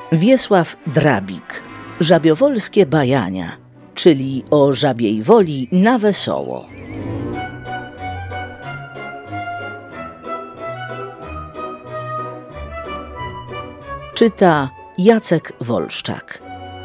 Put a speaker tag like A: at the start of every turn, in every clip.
A: Wiesław Drabik. Żabiowolskie bajania, czyli o żabiej woli na wesoło. Czyta Jacek Wolszczak.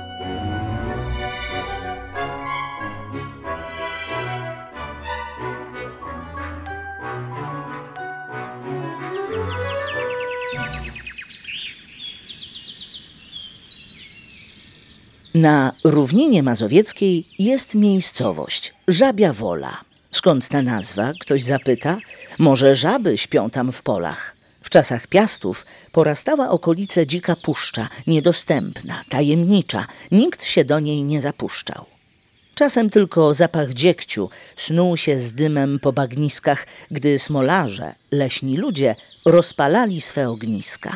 A: Na równinie mazowieckiej jest miejscowość Żabia Wola. Skąd ta nazwa? Ktoś zapyta. Może żaby śpią tam w polach. W czasach piastów porastała okolice dzika puszcza, niedostępna, tajemnicza. Nikt się do niej nie zapuszczał. Czasem tylko zapach dziegciu snuł się z dymem po bagniskach, gdy smolarze, leśni ludzie, rozpalali swe ogniska.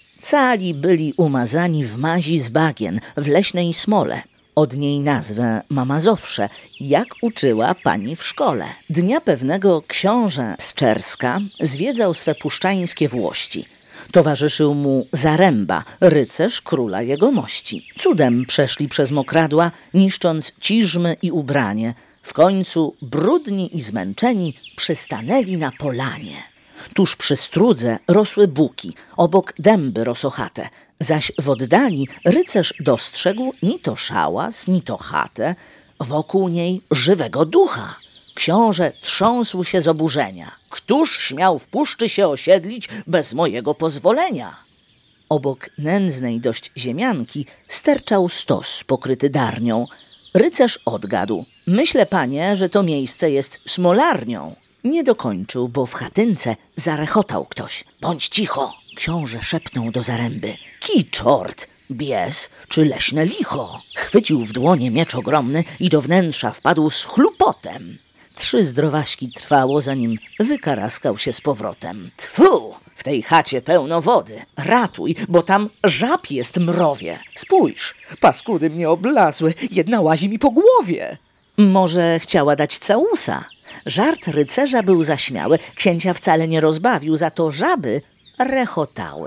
A: Cali byli umazani w mazi z bagien, w leśnej smole. Od niej nazwę ma Mazowsze, jak uczyła pani w szkole. Dnia pewnego książę z Czerska zwiedzał swe puszczańskie włości. Towarzyszył mu Zaręba, rycerz króla jegomości. Cudem przeszli przez mokradła, niszcząc ciżmy i ubranie. W końcu, brudni i zmęczeni, przystanęli na polanie. Tuż przy strudze rosły buki, obok dęby rosochate, zaś w oddali rycerz dostrzegł ni to szałas, ni to chatę, wokół niej żywego ducha. Książę trząsł się z oburzenia. Któż śmiał w puszczy się osiedlić bez mojego pozwolenia? Obok nędznej dość ziemianki sterczał stos pokryty darnią. Rycerz odgadł. Myślę, panie, że to miejsce jest smolarnią. Nie dokończył, bo w chatynce zarechotał ktoś. Bądź cicho, książę szepnął do Zaręby. Ki czort, bies czy leśne licho? Chwycił w dłonie miecz ogromny i do wnętrza wpadł z chlupotem. 3 zdrowaśki trwało, zanim wykaraskał się z powrotem. Tfu, w tej chacie pełno wody. Ratuj, bo tam żab jest mrowie. Spójrz, paskudy mnie oblazły, jedna łazi mi po głowie. Może chciała dać całusa. Żart rycerza był zaśmiały, księcia wcale nie rozbawił, za to żaby rechotały.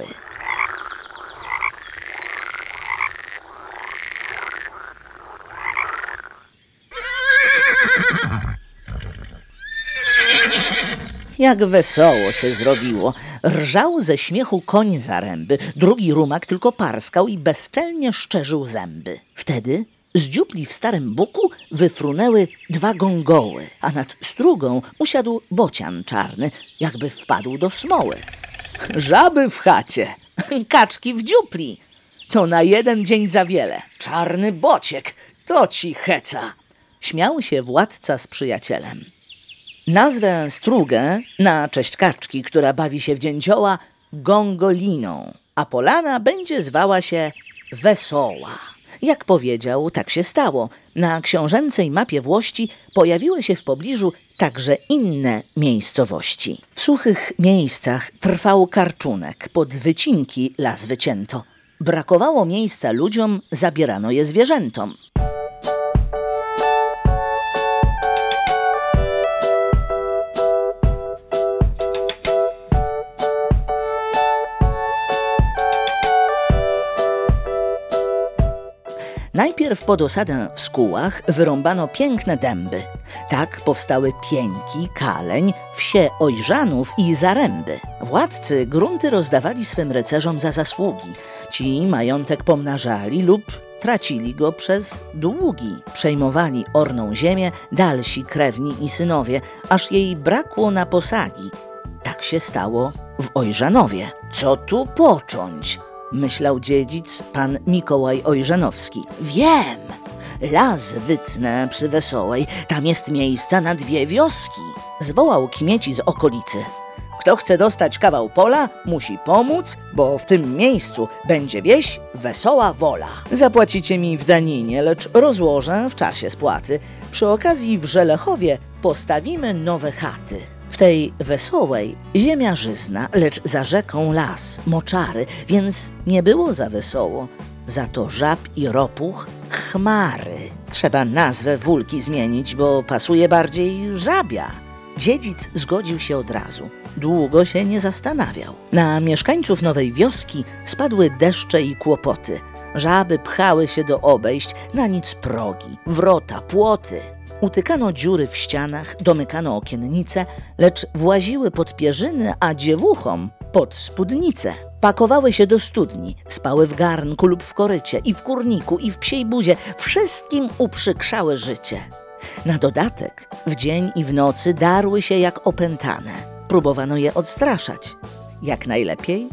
A: Jak wesoło się zrobiło. Rżał ze śmiechu koń Zaręby, drugi rumak tylko parskał i bezczelnie szczerzył zęby. Wtedy z dziupli w starym buku wyfrunęły 2 gongoły, a nad strugą usiadł bocian czarny, jakby wpadł do smoły. Żaby w chacie, kaczki w dziupli. To na jeden dzień za wiele. Czarny bociek, to ci heca. Śmiał się władca z przyjacielem. Nazwę strugę na cześć kaczki, która bawi się w dzięcioła, gongoliną, a polana będzie zwała się Wesoła. Jak powiedział, tak się stało. Na książęcej mapie włości pojawiły się w pobliżu także inne miejscowości. W suchych miejscach trwał karczunek, pod wycinki las wycięto. Brakowało miejsca ludziom, zabierano je zwierzętom. Najpierw pod osadę w Skółach wyrąbano piękne dęby. Tak powstały Pieńki, Kaleń, wsie Ojżanów i Zaręby. Władcy grunty rozdawali swym rycerzom za zasługi. Ci majątek pomnażali lub tracili go przez długi. Przejmowali orną ziemię dalsi krewni i synowie, aż jej brakło na posagi. Tak się stało w Ojżanowie. Co tu począć? Myślał dziedzic pan Mikołaj Ojżanowski. Wiem, las wytnę przy Wesołej, tam jest miejsca na 2 wioski. Zwołał kmieci z okolicy. Kto chce dostać kawał pola, musi pomóc, bo w tym miejscu będzie wieś Wesoła Wola. Zapłacicie mi w daninie, lecz rozłożę w czasie spłaty. Przy okazji w Żelechowie postawimy nowe chaty. W tej Wesołej ziemia żyzna, lecz za rzeką las, moczary, więc nie było za wesoło. Za to żab i ropuch chmary. Trzeba nazwę Wólki zmienić, bo pasuje bardziej żabia. Dziedzic zgodził się od razu. długo się nie zastanawiał. Na mieszkańców nowej wioski spadły deszcze i kłopoty. Żaby pchały się do obejść, na nic progi, wrota, płoty. Utykano dziury w ścianach, domykano okiennice, lecz właziły pod pierzyny, a dziewuchom pod spódnice. Pakowały się do studni, spały w garnku lub w korycie, i w kurniku, i w psiej buzie. Wszystkim uprzykrzały życie. Na dodatek w dzień i w nocy darły się jak opętane. Próbowano je odstraszać. Jak najlepiej?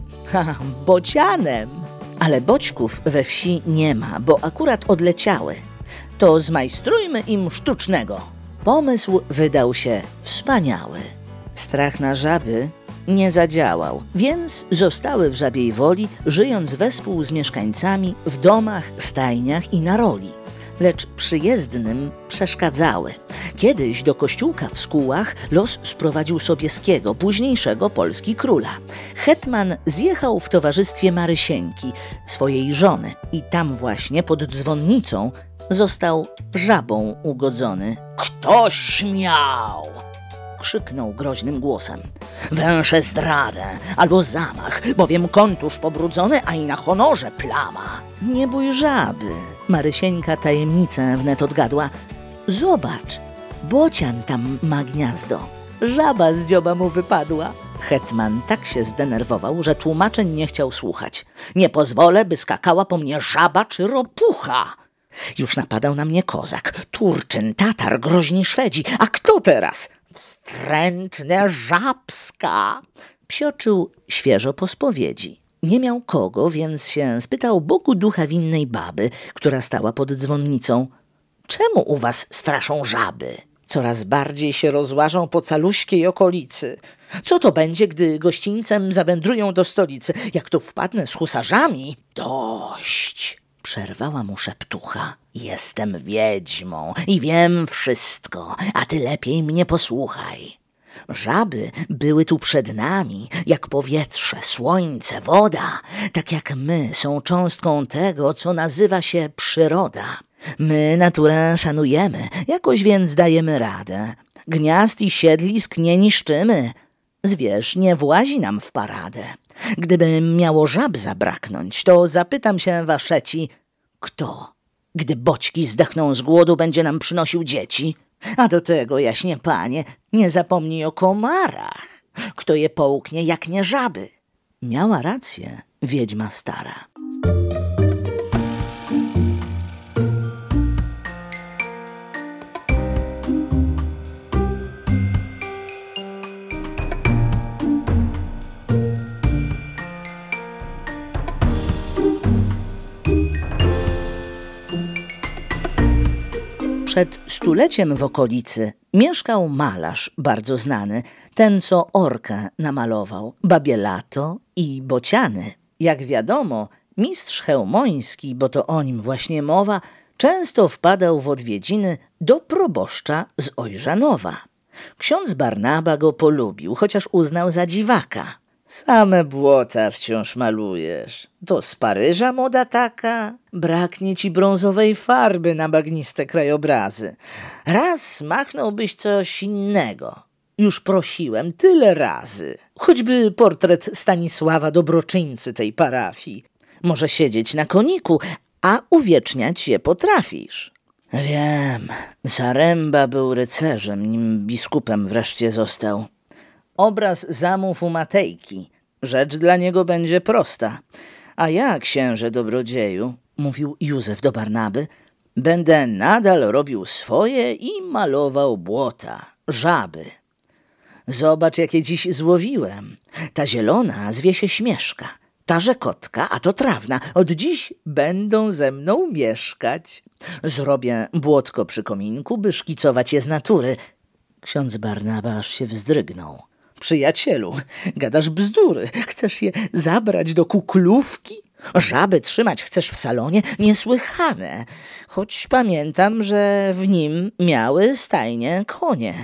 A: Bocianem! Ale boćków we wsi nie ma, bo akurat odleciały. To zmajstrujmy im sztucznego. Pomysł wydał się wspaniały. Strach na żaby nie zadziałał, więc zostały w Żabiej Woli, żyjąc wespół z mieszkańcami w domach, stajniach i na roli. Lecz przyjezdnym przeszkadzały. Kiedyś do kościółka w Skółach los sprowadził Sobieskiego, późniejszego Polski króla. Hetman zjechał w towarzystwie Marysieńki, swojej żony, i tam właśnie pod dzwonnicą został żabą ugodzony. Kto śmiał? Krzyknął groźnym głosem. Węszę zdradę albo zamach, bowiem kontusz pobrudzony, a i na honorze plama. Nie bój żaby. Marysieńka tajemnicę wnet odgadła. Zobacz, bocian tam ma gniazdo. Żaba z dzioba mu wypadła. Hetman tak się zdenerwował, że tłumaczeń nie chciał słuchać. Nie pozwolę, by skakała po mnie żaba czy ropucha. Już napadał na mnie kozak, Turczyn, Tatar, groźni Szwedzi. A kto teraz? Wstrętne Żabska! Psioczył świeżo po spowiedzi. Nie miał kogo, więc się spytał Bogu ducha winnej baby, która stała pod dzwonnicą. Czemu u was straszą żaby? Coraz bardziej się rozłażą po caluśkiej okolicy. Co to będzie, gdy gościńcem zawędrują do stolicy? Jak tu wpadnę z husarzami? Dość! Przerwała mu szeptucha. Jestem wiedźmą i wiem wszystko, a ty lepiej mnie posłuchaj. Żaby były tu przed nami, jak powietrze, słońce, woda. Tak jak my są cząstką tego, co nazywa się przyroda. My naturę szanujemy, jakoś więc dajemy radę. Gniazd i siedlisk nie niszczymy. Zwierz nie włazi nam w paradę. Gdyby miało żab zabraknąć, to zapytam się waszeci, kto, gdy boćki zdechną z głodu, będzie nam przynosił dzieci? A do tego, jaśnie panie, nie zapomnij o komarach. Kto je połknie, jak nie żaby? Miała rację wiedźma stara. Przed stuleciem w okolicy mieszkał malarz bardzo znany, ten co orkę namalował, babie lato i bociany. Jak wiadomo, mistrz chełmoński, bo to o nim właśnie mowa, często wpadał w odwiedziny do proboszcza z Ojżanowa. Ksiądz Barnaba go polubił, chociaż uznał za dziwaka. Same błota wciąż malujesz. To z Paryża moda taka? Braknie ci brązowej farby na bagniste krajobrazy. Raz machnąłbyś coś innego. Już prosiłem tyle razy. Choćby portret Stanisława Dobroczyńcy tej parafii. Może siedzieć na koniku, a uwieczniać je potrafisz. Wiem, Zaręba był rycerzem, nim biskupem wreszcie został. Obraz zamów u Matejki. Rzecz dla niego będzie prosta. A ja, księże dobrodzieju, mówił Józef do Barnaby, będę nadal robił swoje i malował błota, żaby. Zobacz, jakie dziś złowiłem. Ta zielona zwie się Śmieszka, ta rzekotka, a to trawna. Od dziś będą ze mną mieszkać. Zrobię błotko przy kominku, by szkicować je z natury. Ksiądz Barnaba aż się wzdrygnął. Przyjacielu, gadasz bzdury. Chcesz je zabrać do kuklówki? Żaby trzymać chcesz w salonie? Niesłychane. Choć pamiętam, że w nim miały stajnie konie.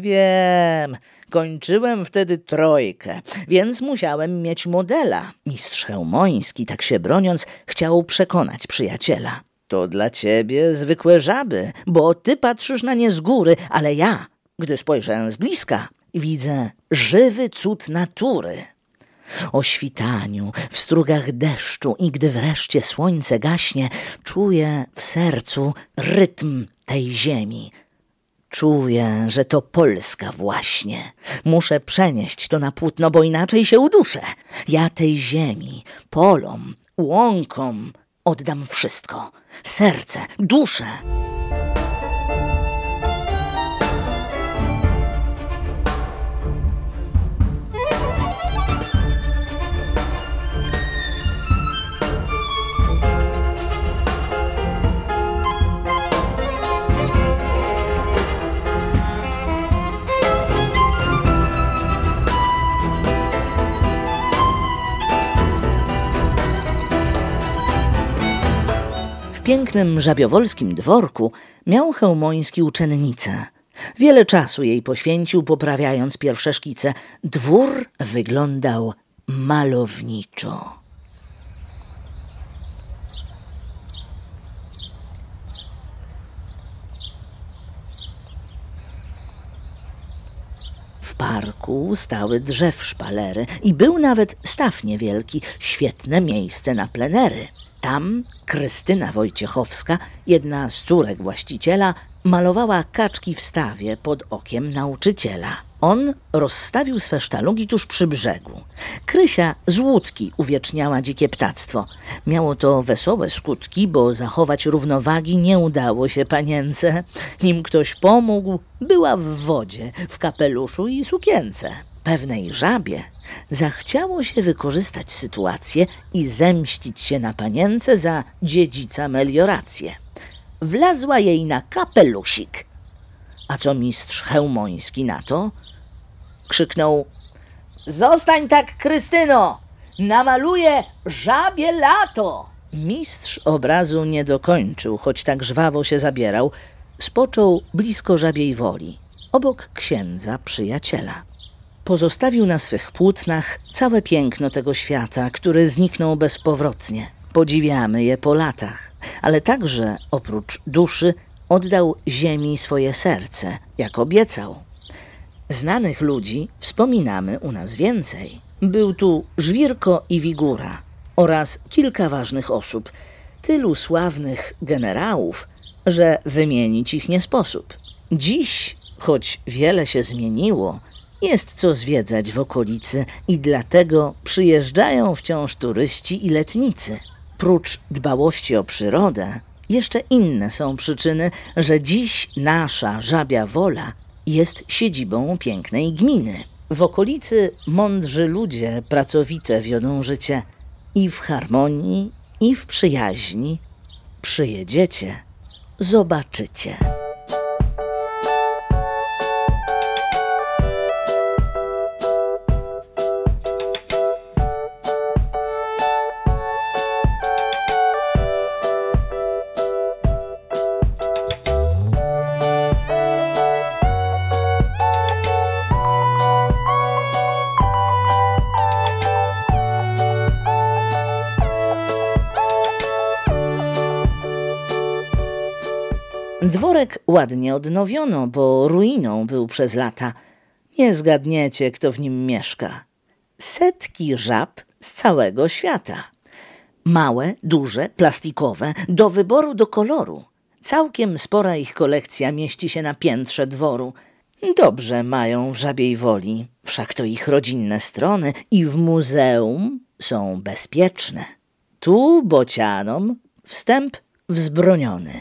A: Wiem, kończyłem wtedy trójkę, więc musiałem mieć modela. Mistrz chełmoński, tak się broniąc, chciał przekonać przyjaciela. To dla ciebie zwykłe żaby, bo ty patrzysz na nie z góry, ale ja, gdy spojrzę z bliska, widzę żywy cud natury. O świtaniu, w strugach deszczu i gdy wreszcie słońce gaśnie, czuję w sercu rytm tej ziemi. Czuję, że to Polska właśnie. Muszę przenieść to na płótno, bo inaczej się uduszę. Ja tej ziemi, polom, łąkom oddam wszystko. Serce, duszę. W pięknym żabiowolskim dworku miał Chełmoński uczennicę. Wiele czasu jej poświęcił, poprawiając pierwsze szkice. Dwór wyglądał malowniczo. W parku stały drzew szpalery i był nawet staw niewielki, świetne miejsce na plenery. Tam Krystyna Wojciechowska, jedna z córek właściciela, malowała kaczki w stawie pod okiem nauczyciela. On rozstawił swe sztalugi tuż przy brzegu. Krysia z łódki uwieczniała dzikie ptactwo. Miało to wesołe skutki, bo zachować równowagi nie udało się panience. Nim ktoś pomógł, była w wodzie, w kapeluszu i sukience. Pewnej żabie zachciało się wykorzystać sytuację i zemścić się na panience za dziedzica meliorację. Wlazła jej na kapelusik. A co mistrz Chełmoński na to? Krzyknął: „Zostań tak, Krystyno! Namaluję żabie lato!” Mistrz obrazu nie dokończył, choć tak żwawo się zabierał. Spoczął blisko Żabiej Woli, obok księdza przyjaciela. Pozostawił na swych płótnach całe piękno tego świata, który zniknął bezpowrotnie. Podziwiamy je po latach, ale także oprócz duszy oddał ziemi swoje serce, jak obiecał. Znanych ludzi wspominamy u nas więcej. Był tu Żwirko i Wigura oraz kilka ważnych osób, tylu sławnych generałów, że wymienić ich nie sposób. Dziś, choć wiele się zmieniło, jest co zwiedzać w okolicy i dlatego przyjeżdżają wciąż turyści i letnicy. Prócz dbałości o przyrodę, jeszcze inne są przyczyny, że dziś nasza Żabia Wola jest siedzibą pięknej gminy. W okolicy mądrzy ludzie pracowite wiodą życie i w harmonii, i w przyjaźni. Przyjedziecie, zobaczycie. Dworek ładnie odnowiono, bo ruiną był przez lata. Nie zgadniecie, kto w nim mieszka. Setki żab z całego świata. Małe, duże, plastikowe, do wyboru, do koloru. Całkiem spora ich kolekcja mieści się na piętrze dworu. Dobrze mają w Żabiej Woli, wszak to ich rodzinne strony i w muzeum są bezpieczne. Tu bocianom wstęp wzbroniony.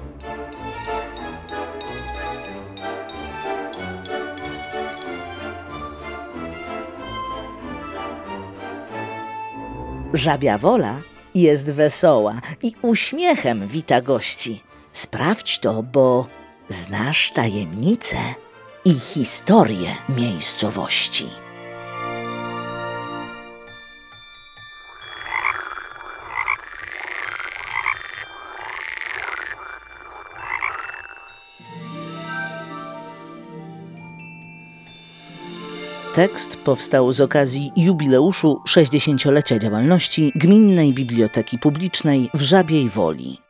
A: Żabia Wola jest wesoła i uśmiechem wita gości. Sprawdź to, bo znasz tajemnice i historię miejscowości. Tekst powstał z okazji jubileuszu 60-lecia działalności Gminnej Biblioteki Publicznej w Żabiej Woli.